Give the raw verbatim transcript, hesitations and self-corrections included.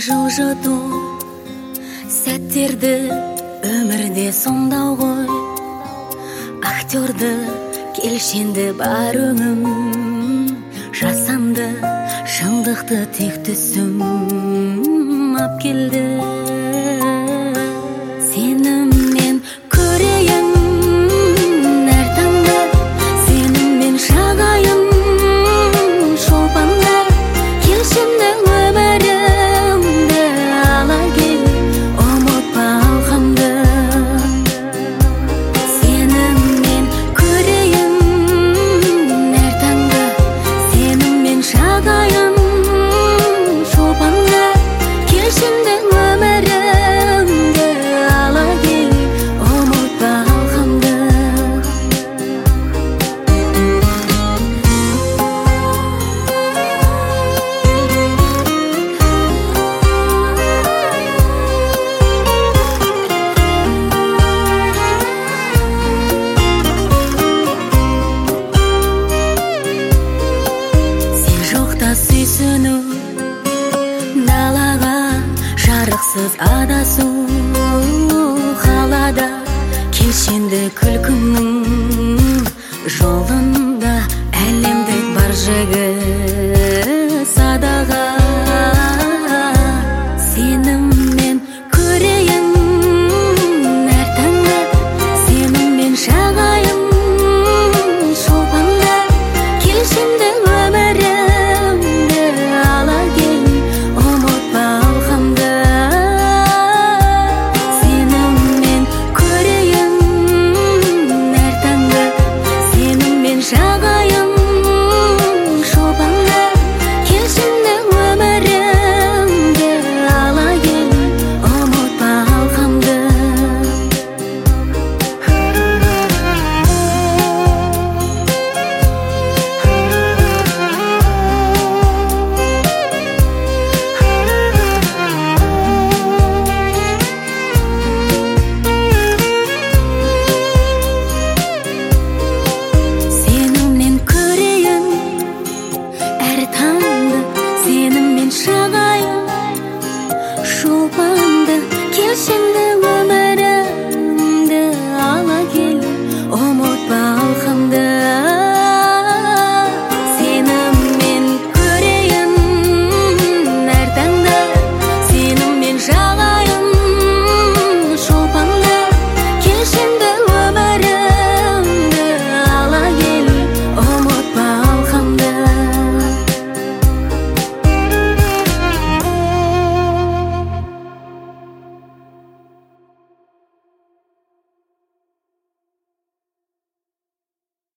жылжыту сәттерді өмірде сомдау ғой, актерді келшенді бар өңім, жасанды шындықты тек түсім ап келді. Сеніммен көрейін әр таңда, сеніммен шағайын шолпанда, келшенді өмірімді ала кел, ұмытпа алғанды. Сеніммен көрейін әр таңда, сеніммен шағайын шолпанда, келшенді өмірімді ала кел, ұмытпа алғанды. Сен жоқта сүйсіну, далаға жарықсыз адасу, қалада келшенді күлкіңнің жолында әлемдік бар жігіт.